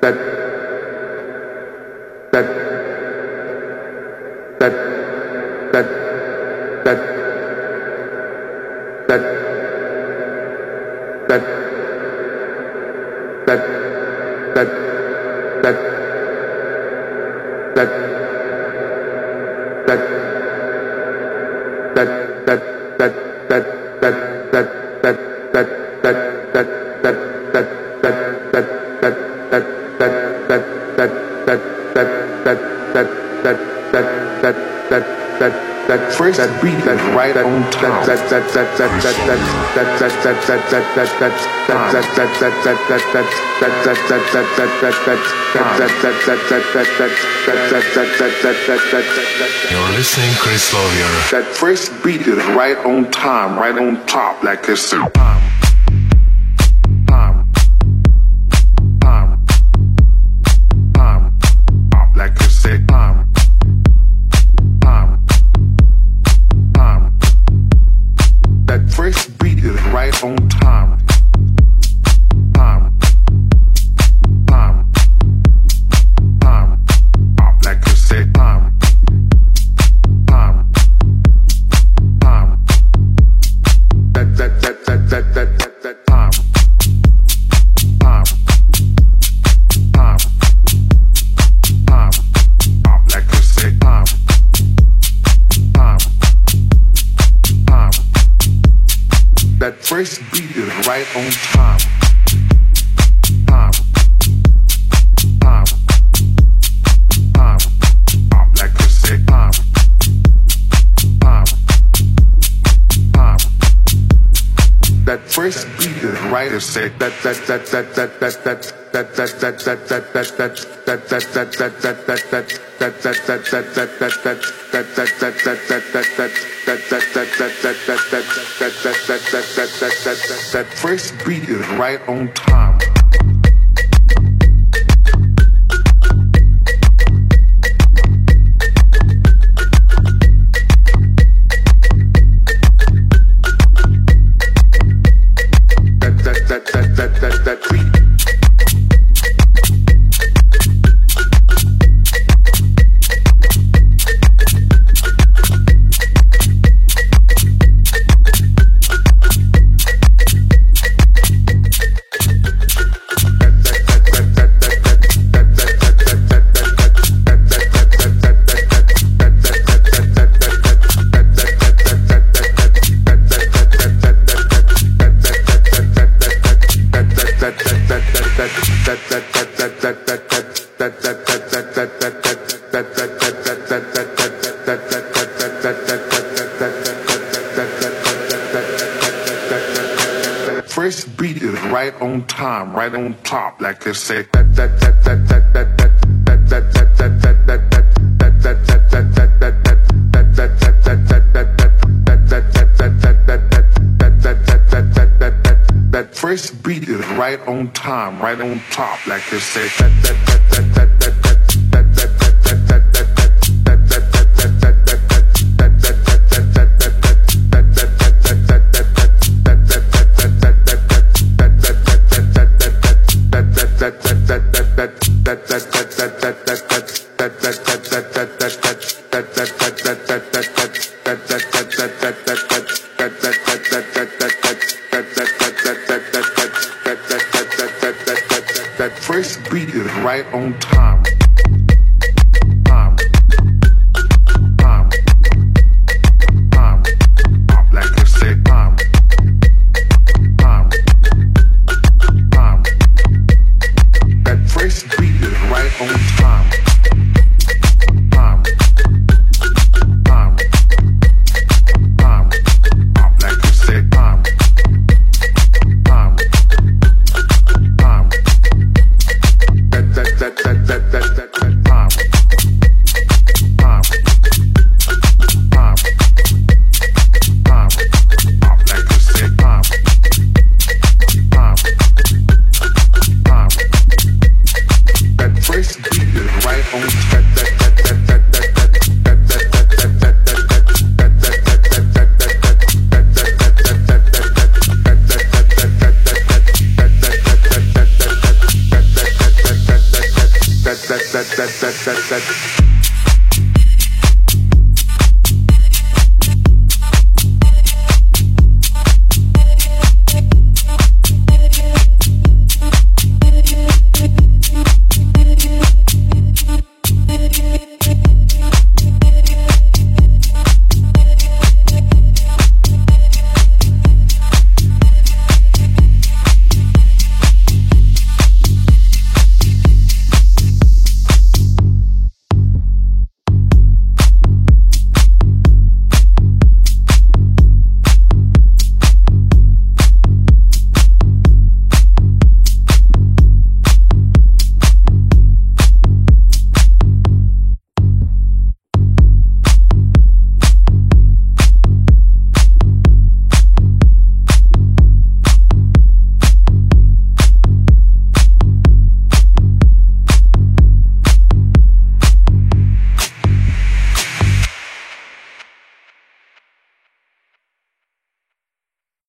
First beat is right on time. You're listening, Chris Lovier. That first beat is right on time, right on top, like it's time. First beat is right on time. Like you say, that first beat is right on time. Like you say, that first beat is right to say that first beat is right on time. That beat. First beat is right on time, right on top, like you say. That first beat is right on time, right on top, like you say. That first beat is right on time. Like you say, that first beat is right on time. Like you say, first beat is that